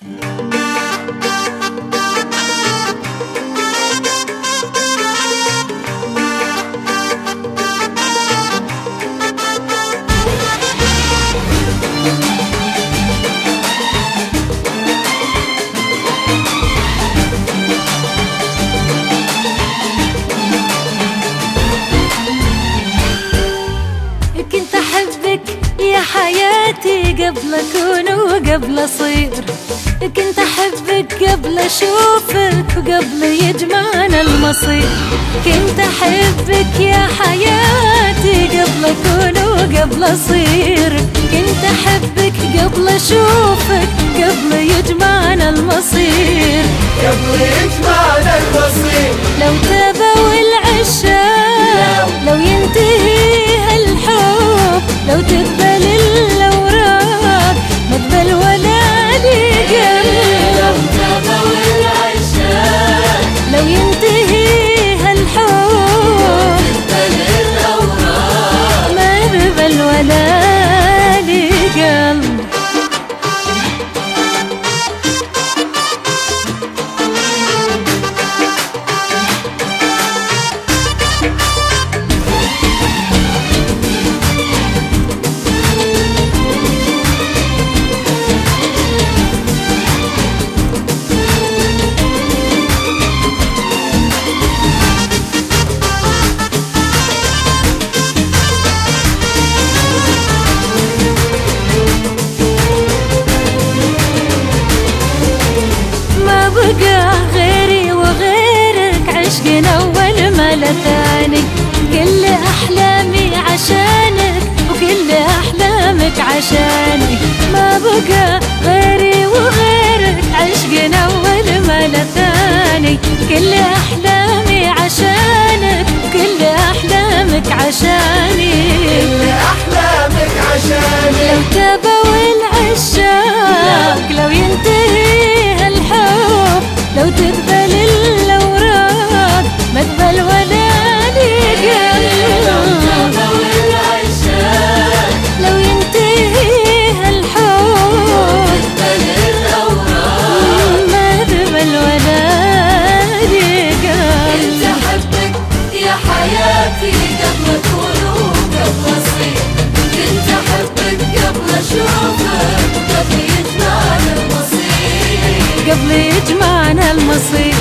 كنت أحبك يا حياتي قبل أكون وقبل أصير، كنت أحبك قبل أشوفك وقبل يجمعنا المصير. كنت أحبك يا حياتي قبل أكون وقبل أصير، كنت أحبك قبل أشوفك قبل يجمعنا المصير، قبل يجمعنا المصير. لو تبوا العشاق لو ينتهي هالحب، لو تقبل الأوراق ما تقبل ولا لي قلب. لو تبوا العشاق لو ينتهي هالحب، تقبل الأوراق ما تقبل ولا لي قلب. بقى غيري وغيرك عشقنا أول ما لا ثاني، كل أحلامي عشانك وكل أحلامك عشاني. ما بقى غيري وغيرك عشقنا أول ما لا ثاني، كل أحلامي عشانك وكل أحلامك عشاني. كل أحلامك عشاني. لو تبوا العشاق لو ينتهي هالحب، لو تقبل الأوراق ما تقبل ولا لي قلب. لو تبوا العشاق لو ينتهي هالحب، تقبل الأوراق ما تقبل ولا لي قلب. كنت أحبك يا حياتي قبل أكون وقبل أصير، كنت أحبك قبل أشوفك وقبل يجمعنا المصير، قبل يجمعنا المصير.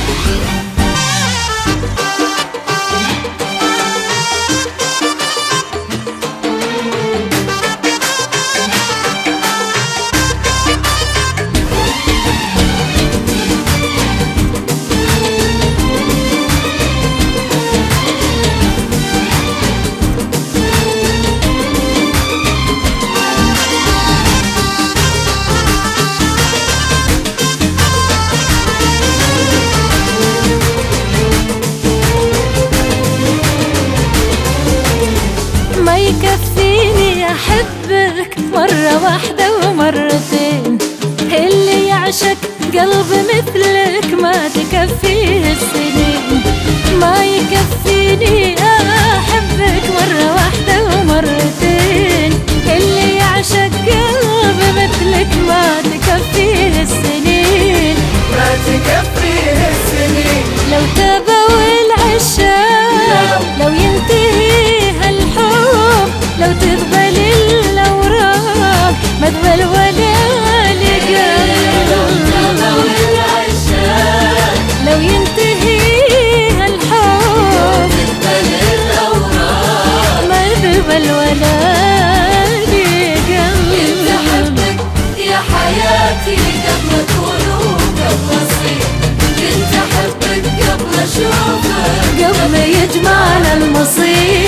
ما يكفيني أحبك مرة واحدة ومرتين، اللي يعشق قلب مثلك ما تكفيه السنين. ما يكفيني أحبك مرة واحدة ومرتين، اللي يعشق قلب مثلك ما تكفيه السنين، ما تكفيه السنين. لو تبوا العشاق لو ينتهي هالحب، لو تقبل الأوراق ما تقبل ولا لي قلب. لو تبوا العشاق لو ينتهي هالحب، تقبل الأوراق ما تقبل ولا لي كنت قلب. أحبك يا حياتي قبل أكون وقبل أصير، كنت أحبك قبل أشوفك قبل يجمعنا المصير.